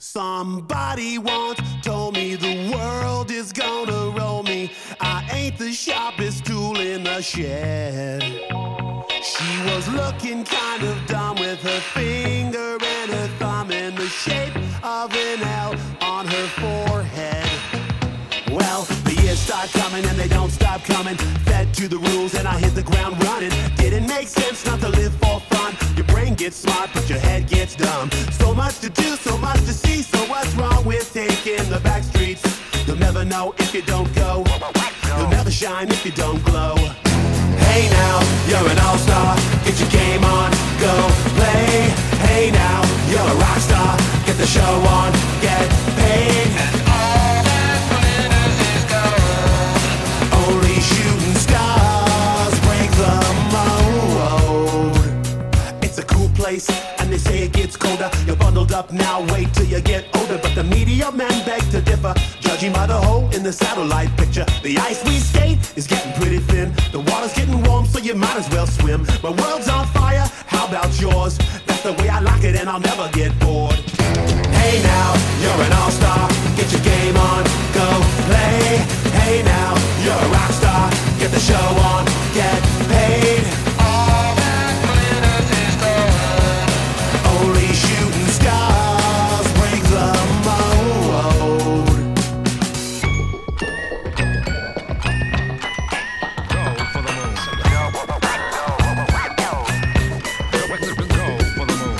Somebody once told me the world is gonna roll me. I ain't the sharpest tool in the shed. She was looking kind of dumb with her finger and her thumb in the shape of an L on her forehead. Well, the years start coming and they don't stop coming. Fed to the rules and I hit the ground running. Didn't make sense not to live for fun. Your brain gets smart but your head gets dumb. So much to do, so much to see. So what's wrong with taking the back streets? You'll never know if you don't go. You'll never shine if you don't glow. Hey now, you're an all-star. Get your game on, go play. Hey now, you're a rock star. Get the show on, get paid. And all that glitters is gold. Only shooting stars break the mold. It's a cool place, and they say it gets colder. You're bundled up now, wait till you get older. But the media men beg to differ, judging by the hole in the satellite picture. The ice we skate is getting pretty thin. The water's getting warm, so you might as well swim. My world's on fire, how about yours? That's the way I like it, and I'll never get bored. Hey now, you're an all-star. Get your game on, go play. Hey now, you're a rock star. Get the show on, get paid. All that glitters is gold. Only shooting stars break the mold. Go for the moon. Go for the moon.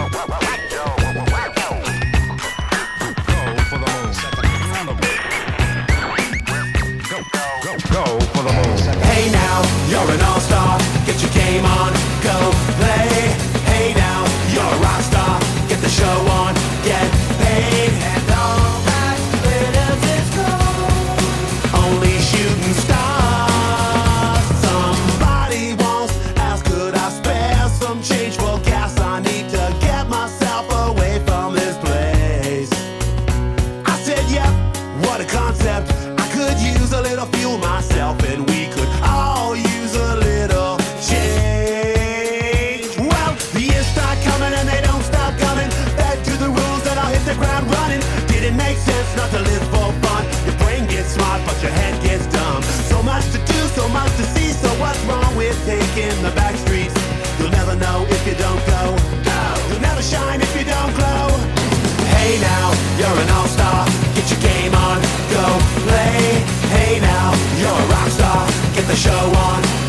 Go for the moon. Hey now, you're an all-star. Get your game on, go play. Hey now, you're a rock star. Get the show on, get paid. And all that glitters is gold. Only shooting stars. Somebody once asked, could I spare some change for gas? I need to get myself away from this place. I said, yep, what a concept. I could use a little fuel myself, and we could all use a little change. Well, the years start coming and they don't stop coming. Fed to the rules and I'll hit the ground running. Didn't make sense not to live for fun. Your brain gets smart but your head gets dumb. So much to do, so much to see. So what's wrong with taking the back streets? You'll never know if you don't go. You'll never shine if you don't glow. Hey now, you're an all-star. Get your game on, go play. Hey now, you're a rock star. Get the show on,